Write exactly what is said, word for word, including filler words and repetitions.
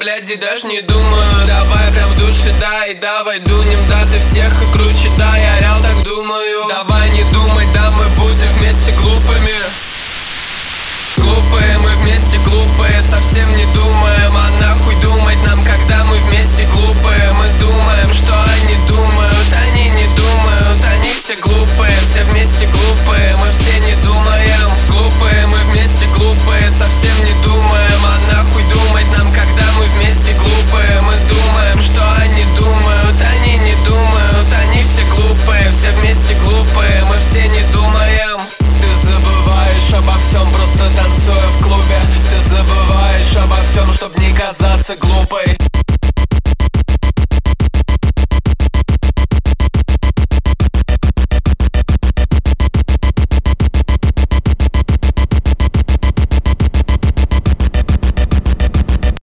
оставлять и даже не думаю. Давай прям в душе, да, и давай дунем. Да, ты всех и круче, да, я реал так думаю. Давай не думай, да, мы будем вместе глупыми. Глупые, мы вместе глупые, совсем не думаем. А нахуй думать нам, когда мы вместе глупые. Мы думаем, что они думают, они не думают. Они все глупые, все вместе глупые, мы все не думаем. Глупые, мы вместе глупые, совсем не думаем. А нахуй думать нам, когда мы вместе глупые. Мы думаем, что они думают, они не думают. Они все глупые, все вместе глупые, мы все не думаем. Ты забываешь обо всем, просто танцуя в клубе. Ты забываешь обо всем, чтоб не казаться глупой.